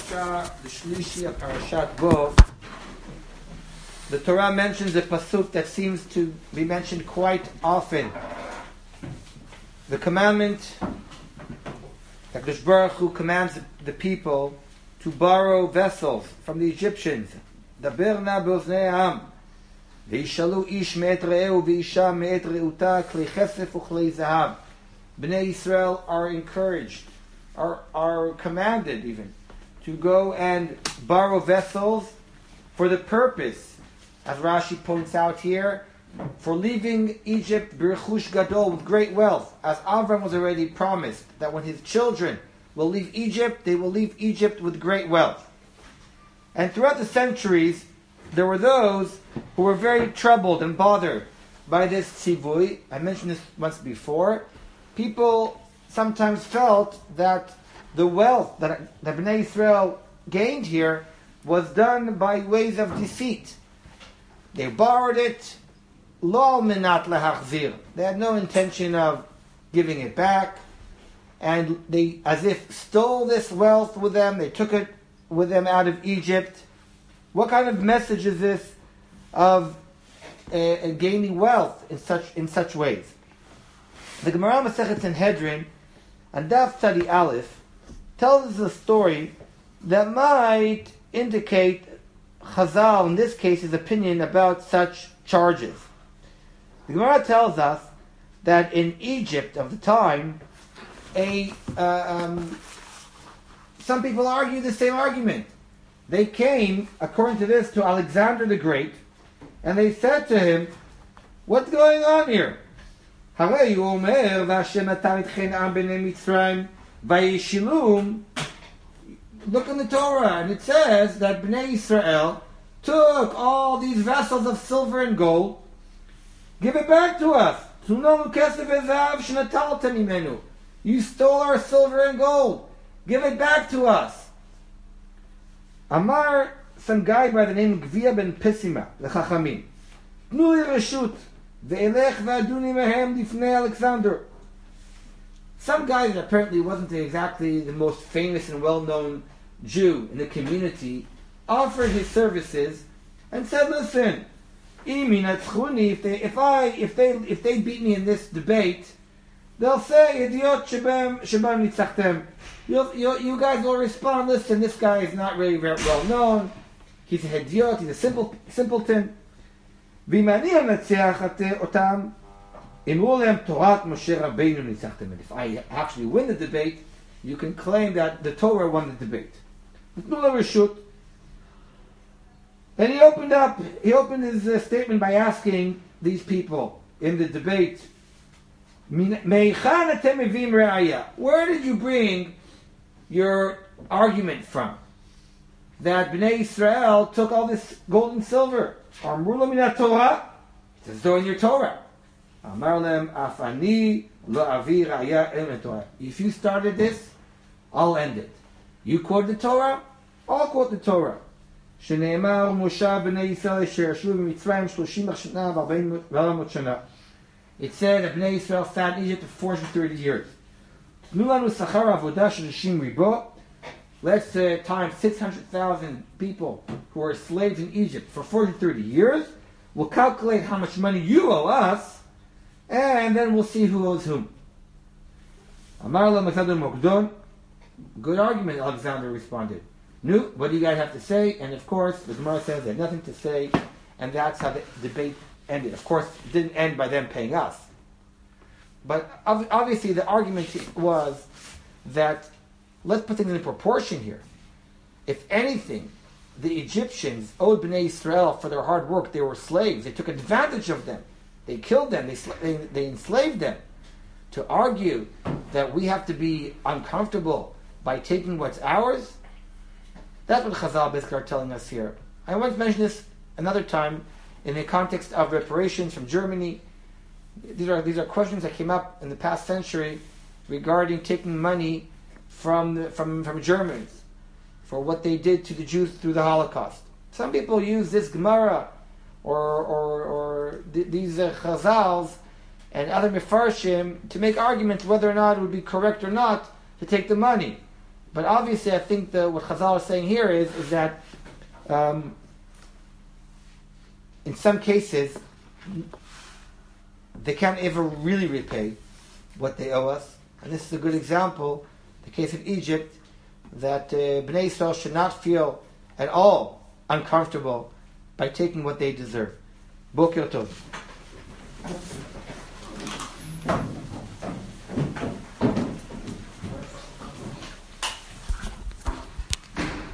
Parasha, the Shlishi of Parashat Bo, the Torah mentions a pasuk that seems to be mentioned quite often. The commandment that Kadosh Baruch Hu commands the people to borrow vessels from the Egyptians. Daber na beoznei ha'am, ve'ishalu ish me'et re'ehu ve'isha me'et re'uta klei chesef u'klei zahav. Bnei Yisrael are encouraged, are commanded even, to go and borrow vessels for the purpose, as Rashi points out here, for leaving Egypt b'rechush gadol, with great wealth, as Avram was already promised that when his children will leave Egypt, they will leave Egypt with great wealth. And throughout the centuries, there were those who were very troubled and bothered by this tzivui. I mentioned this once before. People sometimes felt that the wealth that Bnei Yisrael gained here was done by ways of deceit. They borrowed it, lo minat lehachzir. They had no intention of giving it back, and they, as if, stole this wealth with them. They took it with them out of Egypt. What kind of message is this of gaining wealth in such ways? The Gemara Masechet Sanhedrin and Daf Tzadi Aleph tells us a story that might indicate Chazal, in this case, his opinion about such charges. The Gemara tells us that in Egypt of the time, some people argue the same argument. They came, according to this, to Alexander the Great, and they said to him, "What's going on here? Look in the Torah, and it says that Bnei Yisrael took all these vessels of silver and gold. Give it back to us. You stole our silver and gold. Give it back to us." Amar, some guy by the name of Gvia ben Pissima, the Chachamim, "Tnu li reshut ve'elech ve'aduni mehem lifnei Alexander." Some guy that apparently wasn't exactly the most famous and well-known Jew in the community offered his services and said, "Listen, if they beat me in this debate, they'll say, you guys will respond, listen, this guy is not really very well known. He's a hediot, he's a simpleton. And if I actually win the debate, you can claim that the Torah won the debate." And he opened his statement by asking these people in the debate, "Where did you bring your argument from that Bnei Yisrael took all this gold and silver? It says so in your Torah. If you started this, I'll end it. You quote the Torah, I'll quote the Torah. It said that Bnei Yisrael sat in Egypt for 430 years. Let's times 600,000 people who are slaves in Egypt for 430 years. We'll calculate how much money you owe us, and then we'll see who owes whom. Good argument, Alexander responded. "No, what do you guys have to say?" And of course, the Gemara says they had nothing to say, and that's how the debate ended. Of course, it didn't end by them paying us. But obviously the argument was that, let's put things in proportion here. If anything, the Egyptians owed Bnei Yisrael for their hard work. They were slaves. They took advantage of them. They killed them. They enslaved them. To argue that we have to be uncomfortable by taking what's ours, that's what Chazal basically are telling us here. I once mentioned this another time in the context of reparations from Germany. These are questions that came up in the past century regarding taking money from Germans for what they did to the Jews through the Holocaust. Some people use this Gemara or these Chazals and other Mefarshim to make arguments whether or not it would be correct or not to take the money. But obviously, I think what Chazal is saying here is that in some cases they can't ever really repay what they owe us, and this is a good example. The case of Egypt, that Bnei Yisrael should not feel at all uncomfortable by taking what they deserve. Boker Tov.